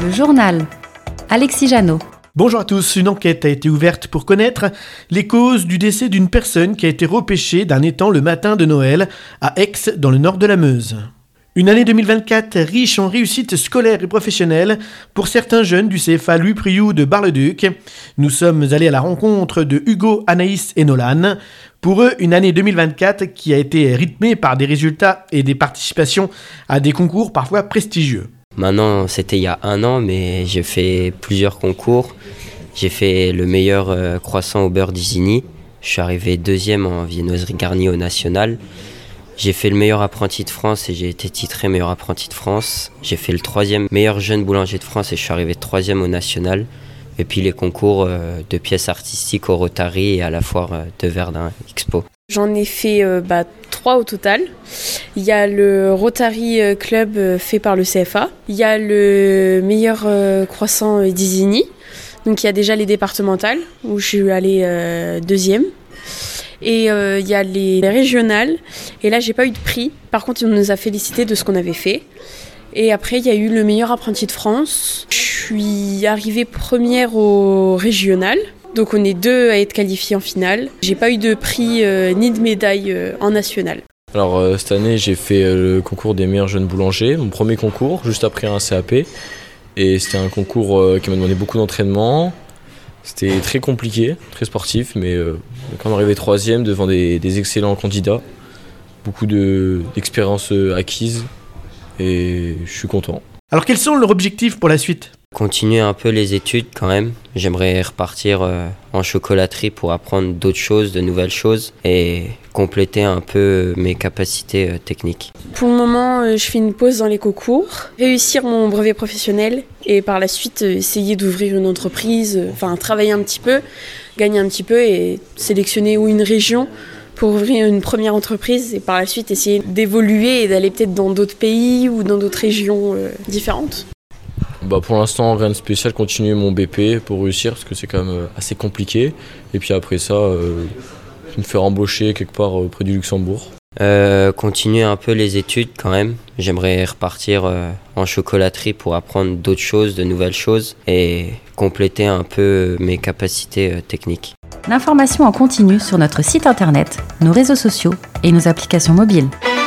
Le journal. Alexis Janot. Bonjour à tous, une enquête a été ouverte pour connaître les causes du décès d'une personne qui a été repêchée d'un étang le matin de Noël à Aix, dans le nord de la Meuse. Une année 2024 riche en réussite scolaire et professionnelle pour certains jeunes du CFA Louis Priou de Bar-le-Duc. Nous sommes allés à la rencontre de Hugo, Anaïs et Nolan. Pour eux, une année 2024 qui a été rythmée par des résultats et des participations à des concours parfois prestigieux. Maintenant, c'était il y a 1 an, mais j'ai fait plusieurs concours. J'ai fait le meilleur croissant au beurre d'Isigny. Je suis arrivé 2e en viennoiserie garnie au national. J'ai fait le meilleur apprenti de France et j'ai été titré meilleur apprenti de France. J'ai fait le 3e meilleur jeune boulanger de France et je suis arrivé 3e au national. Et puis les concours de pièces artistiques au Rotary et à la foire de Verdun Expo. J'en ai fait 3 au total. Il y a le Rotary Club fait par le CFA. Il y a le meilleur croissant d'Isigny. Donc il y a déjà les départementales où je suis allée 2e. Et il y a les régionales. Et là, j'ai pas eu de prix. Par contre, on nous a félicité de ce qu'on avait fait. Et après, il y a eu le meilleur apprenti de France. Je suis arrivée première au régional. Donc on est 2 à être qualifiés en finale. J'ai pas eu de prix ni de médaille en national. Alors cette année, j'ai fait le concours des meilleurs jeunes boulangers. Mon premier concours, juste après un CAP. Et c'était un concours qui m'a demandé beaucoup d'entraînement. C'était très compliqué, très sportif, mais quand on est arrivé 3e devant des excellents candidats, beaucoup d'expériences acquises et je suis content. Alors quels sont leurs objectifs pour la suite ? Continuer un peu les études quand même. J'aimerais repartir en chocolaterie pour apprendre d'autres choses, de nouvelles choses et compléter un peu mes capacités techniques. Pour le moment, je fais une pause dans les concours, réussir mon brevet professionnel et par la suite essayer d'ouvrir une entreprise, travailler un petit peu, gagner un petit peu et sélectionner une région pour ouvrir une première entreprise et par la suite essayer d'évoluer et d'aller peut-être dans d'autres pays ou dans d'autres régions différentes. Pour l'instant, rien de spécial, continuer mon BP pour réussir parce que c'est quand même assez compliqué. Et puis après ça, me faire embaucher quelque part près du Luxembourg. Continuer un peu les études quand même. J'aimerais repartir en chocolaterie pour apprendre d'autres choses, de nouvelles choses et compléter un peu mes capacités techniques. L'information en continu sur notre site internet, nos réseaux sociaux et nos applications mobiles.